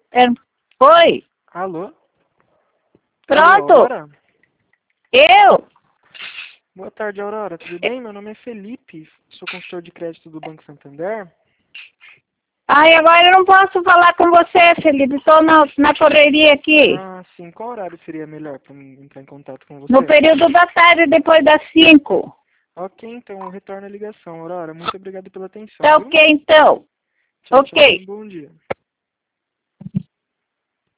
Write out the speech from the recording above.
É... Oi? Alô? Pronto. Alô, Aurora? Eu? Boa tarde, Aurora. Tudo bem? Meu nome é Felipe, sou consultor de crédito do Banco Santander. Ai, agora eu não posso falar com você, Felipe. Estou na correria aqui. Ah, sim. Qual horário seria melhor para mim entrar em contato com No você? período da tarde, depois das 5. Ok, então eu retorno a ligação, Aurora. Muito obrigado pela atenção, Tá viu? ok, então. Tchau, tchau. Tenha Ok. um bom dia.